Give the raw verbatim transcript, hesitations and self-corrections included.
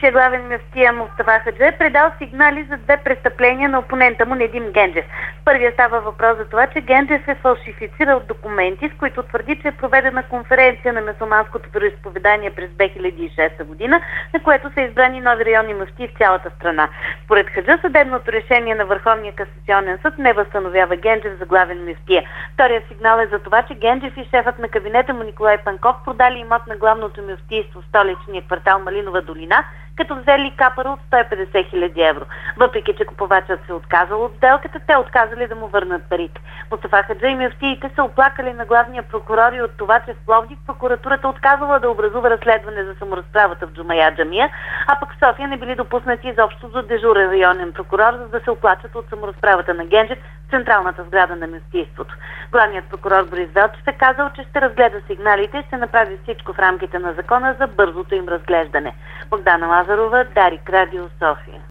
бившия главен мюфтия Мустафа Хаджи е предал сигнали за две престъпления на опонента му Недим Генджев. Първия става въпрос за това, че Генджев е фалшифицирал документи, с които твърди, че е проведена конференция на мюсюлманското вероизповедание през две хиляди и шеста година, на което са избрани нови районни мюфтии в цялата страна. Според Хаджи, съдебното решение на Върховния касационен съд не възстановява Генджев за главен мюфтия. Втория сигнал е за това, че Генджев и шефът на кабинета му Николай Панков продали имот на главното мюфтийство в столичния квартал Малинова долина, като взели капара от сто и петдесет хиляди евро. Въпреки че купувачът се отказал от сделката, те отказали да му върнат парите. Мустафа Хаджи и мюфтиите са оплакали на главния прокурор и от това, че в Пловдив прокуратурата отказала да образува разследване за саморазправата в Джумая джамия, а пък в София не били допуснати изобщо до дежурен районен прокурор, за да се оплачат от саморазправата на Генджев в централната сграда на мюфтийството. Главният прокурор Борис Велчев е казал, че ще разгледа сигналите и ще направи всичко в рамките на закона за бързото им разглеждане. Богдана Лазарова, Дарик, Радио, София.